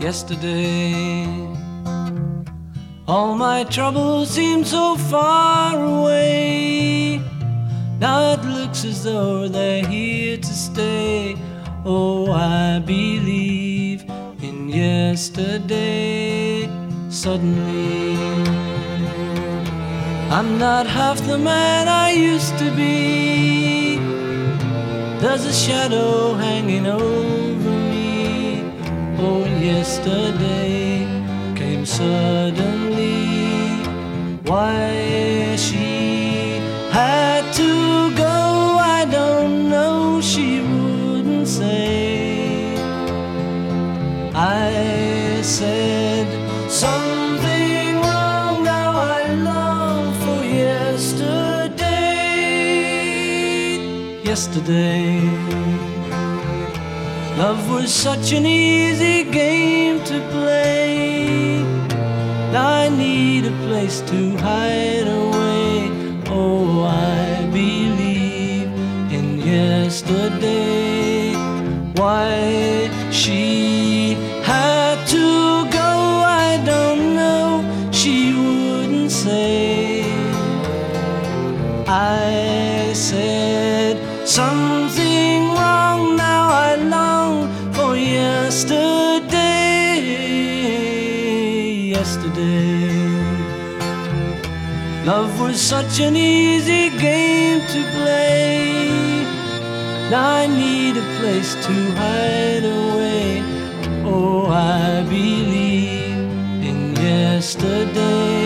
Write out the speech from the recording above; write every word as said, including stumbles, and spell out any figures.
yesterday. All my troubles seem so far away. Now it looks as though they're here to stay. Oh, I believe in yesterday. Suddenly, I'm not half the man I used to be. There's a shadow hanging over me. Oh, yesterday came suddenly. Why she had to go, I don't know, she wouldn't say. I said something wrong, now I long for yesterday. Yesterday, love was such an easy game to play. Now I need a place to hide away. Oh, I believe in yesterday. Why she had to go, I don't know, she wouldn't say. I said something wrong, now I long for yesterday. Yesterday, love was such an easy game to play. Now I need a place to hide away. Oh, I believe in yesterday.